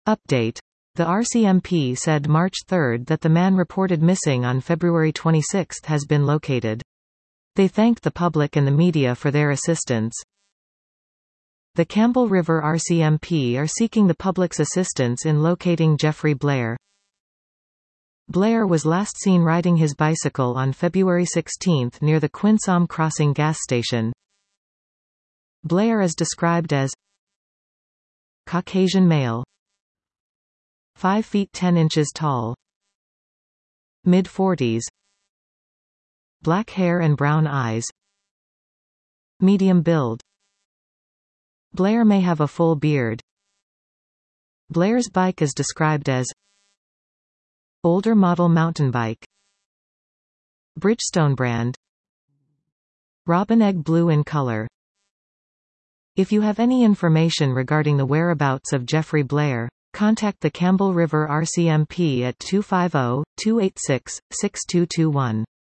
Update. The RCMP said March 3 that the man reported missing on February 26 has been located. They thanked the public and the media for their assistance. The Campbell River RCMP are seeking the public's assistance in locating Jeffrey Blair. Blair was last seen riding his bicycle on February 16 near the Quinsam Crossing gas station. Blair is described as Caucasian male, 5 feet 10 inches tall, mid-40s, black hair and brown eyes, medium build. Blair may have a full beard. Blair's bike is described as older model mountain bike, Bridgestone brand, robin egg blue in color. If you have any information regarding the whereabouts of Jeffrey Blair, contact the Campbell River RCMP at 250-286-6221.